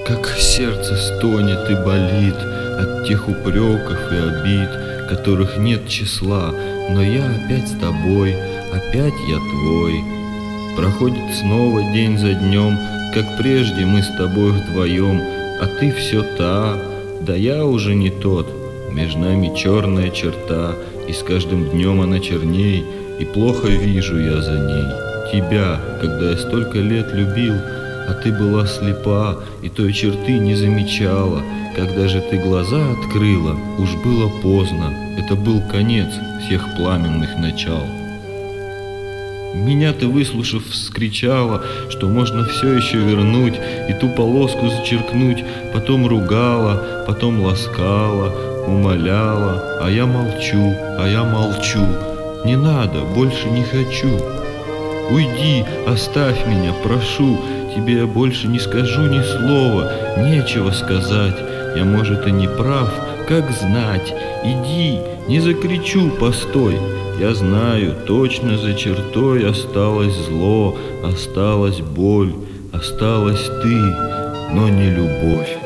Как сердце стонет и болит от тех упреков и обид, которых нет числа, но я опять с тобой, опять я твой. Проходит снова день за днем, как прежде мы с тобой вдвоем, а ты все та, да я уже не тот. Между нами черная черта, и с каждым днем она черней, и плохо вижу я за ней тебя, когда я столько лет любил, а ты была слепа и той черты не замечала. Когда же ты глаза открыла, уж было поздно, это был конец всех пламенных начал. Меня ты, выслушав, вскричала, что можно все еще вернуть и ту полоску зачеркнуть, потом ругала, потом ласкала, умоляла, а я молчу, не надо, больше не хочу. Уйди, оставь меня, прошу, тебе я больше не скажу ни слова, нечего сказать, я, может, и не прав, как знать. Иди, не закричу, постой, я знаю, точно за чертой осталось зло, осталась боль, осталась ты, но не любовь.